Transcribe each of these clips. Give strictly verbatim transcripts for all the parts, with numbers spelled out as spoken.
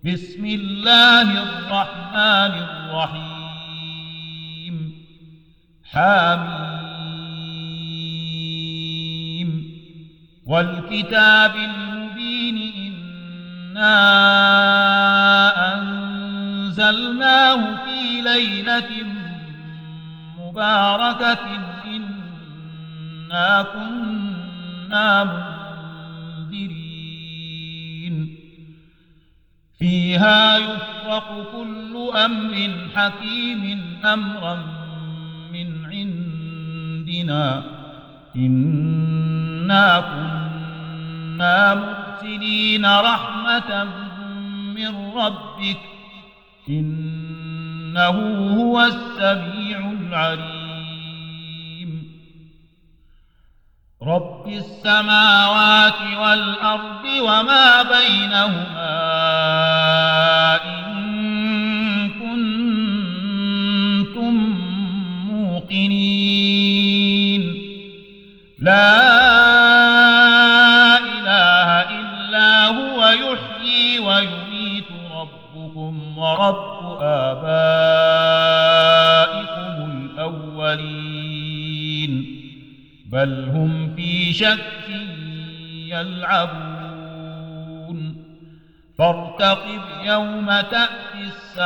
بسم الله الرحمن الرحيم حميم والكتاب المبين إنا أنزلناه في ليلة مباركة إنا كنا منذرين فيها يفرق كل أمر حكيم أمرا من عندنا إنا كنا مرسلين رحمة من ربك إنه هو السميع العليم رب السماوات والأرض وما بينهما إن كنتم موقنين لا إله إلا هو يحيي ويميت ربكم ورب آبائكم الأولين بل هم في شك يلعبون فارتقب يوم تأتي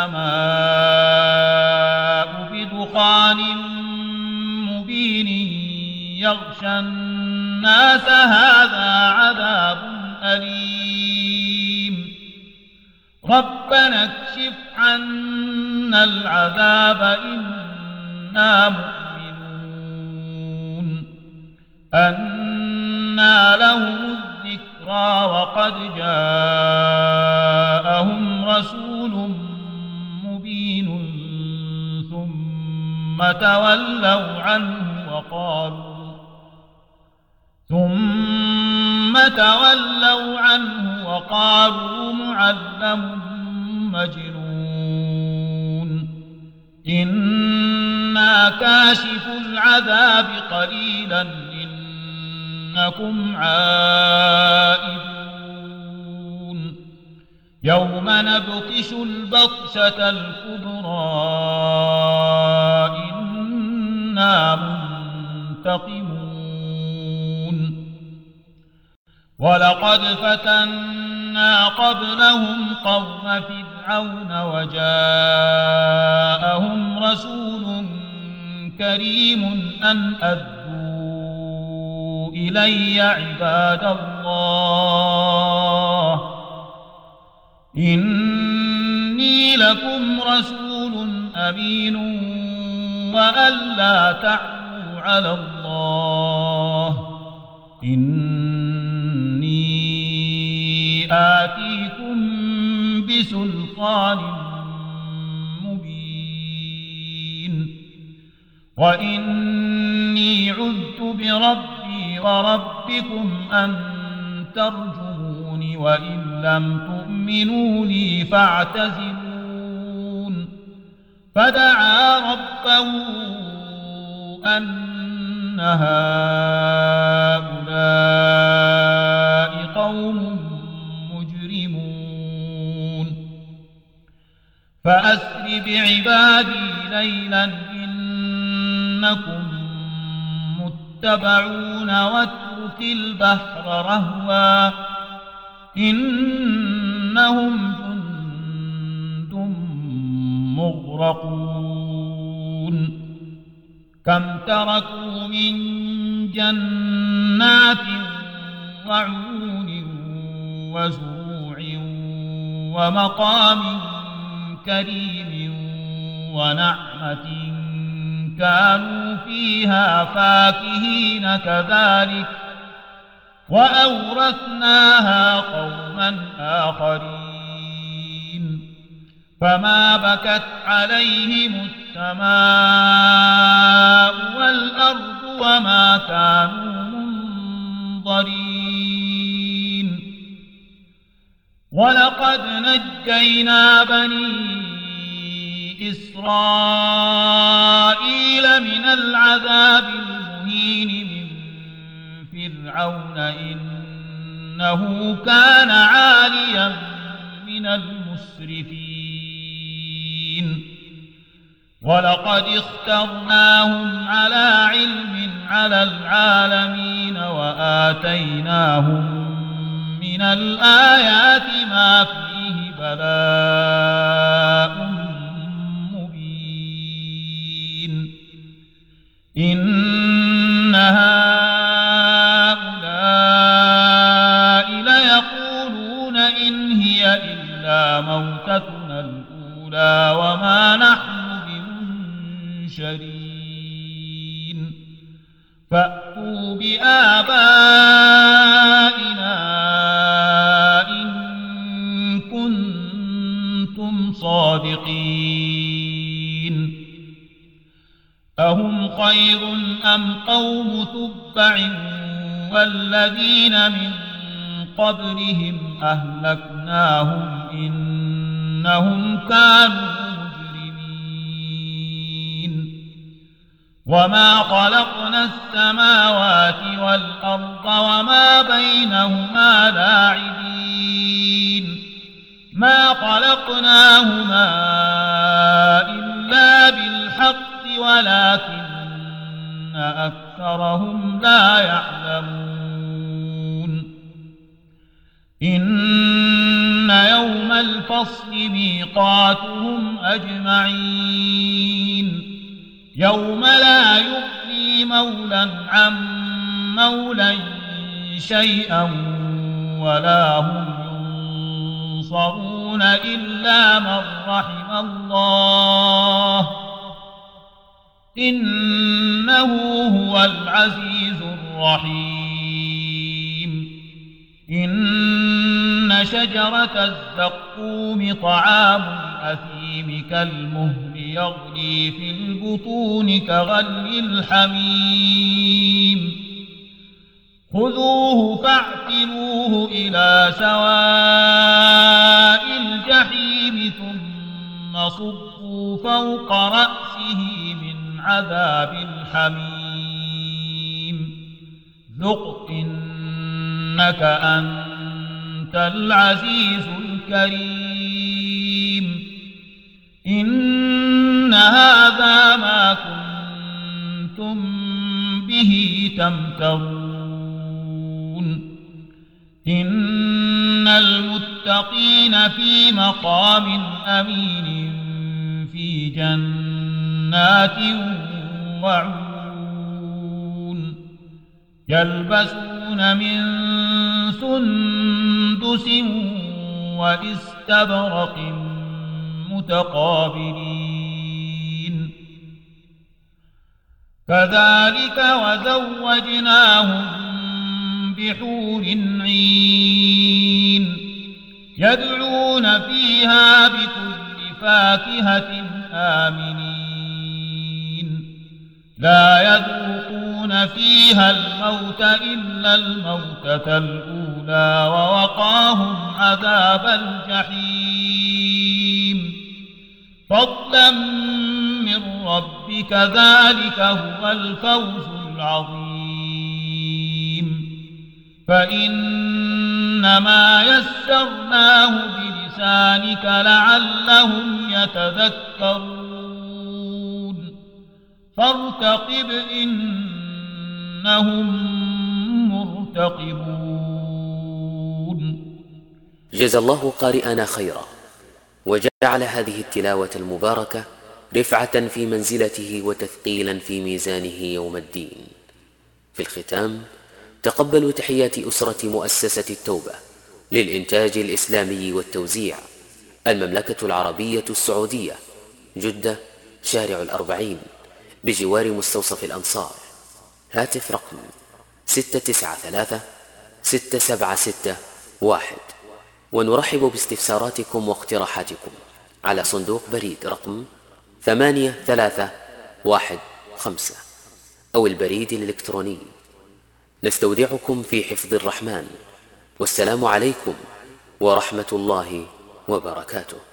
السماء بدخان مبين يغشى الناس هذا عذاب أليم ربنا اكشف عنا العذاب إنا مؤمنون أنى لهم الذكرى وقد جاءهم رسول مبين ثم تولوا عنه وقالوا ثم تولوا عنه وقالوا معلم مجنون إنا كاشف العذاب قليلا إنكم عائدون يوم نبطش البطشة الكبرى إنا منتقمون ولقد فتنا قبلهم قوم فرعون وجاءهم رسول كريم أن أدوا إلي عباد الله إني لكم رسول أمين وأن لا تعلوا على الله إني آتيكم بسلطان مبين وإني عذت بربي وربكم أن ترجمون وإن لم تؤمنوا لي فاعتزلون فدعا ربه أن هؤلاء قوم مجرمون فأسر بعبادي ليلا إنكم متبعون واترك البحر رهوا إنهم جند مغرقون كم تركوا من جنات وعيون وزروع ومقام كريم ونعمة كانوا فيها فاكهين كذلك وأورثناها قوما آخرين فما بكت عليهم السماء والأرض وما كانوا منظرين ولقد نجينا بني إسرائيل من العذاب المهين من فرعون إنه كان عاليا من المسلمين المسرفين ولقد اخترناهم على علم على العالمين وآتيناهم من الآيات ما فيه بلاء مبين إن هؤلاء ليقولون إن هي إلا موتتنا الأولى وما نحن بمنشرين فأتوا بآبائنا إن كنتم صادقين أهم خير أم قوم تبع والذين من قبلهم أهلكناهم إنهم كانوا مجرمين وما خلقنا السماوات والأرض وما بينهما لاعبين ما خلقناهما إلا بالحق ولكن أكثرهم لا يعلمون إن يوم الفصل ميقاتهم أجمعين يوم لا يغني مولى عن مولى شيئا ولا هم ينصرون إلا من رحم الله إنه هو العزيز الرحيم إن شجرة الزقوم طعام الأثيم كالمهل يغلي في البطون كغلي الحميم خذوه فاعتلوه إلى سواء الجحيم ثم صبوا فوق رأسه من عذاب الحميم ذق إنك أنت العزيز الكريم إن هذا ما كنتم به تمترون إن المتقين في مقام أمين في جنات وعيون يلبسون من سندس واستبرق متقابلين كذلك وزوجناهم بحور عين يدعون فيها بكل فاكهة آمنين لا يذوقون فيها الموت إلا الموتة الأولى ووقاهم عذاب الجحيم فضلا من ربك ذلك هو الفوز العظيم فإنما يسرناه بلسانك لعلهم يتذكرون فارتقب إنهم مرتقبون. جزى الله قارئنا خيرا وجعل هذه التلاوة المباركة رفعة في منزلته وتثقيلا في ميزانه يوم الدين. في الختام تقبلوا تحيات أسرة مؤسسة التوبة للإنتاج الإسلامي والتوزيع، المملكة العربية السعودية، جدة، شارع الأربعين، بجوار مستوصف الأنصار. هاتف رقم ستة تسعة ثلاثة ستة سبعة ستة واحد. ونرحب باستفساراتكم واقتراحاتكم على صندوق بريد رقم ثمانية ثلاثة واحد خمسة أو البريد الإلكتروني. نستودعكم في حفظ الرحمن، والسلام عليكم ورحمة الله وبركاته.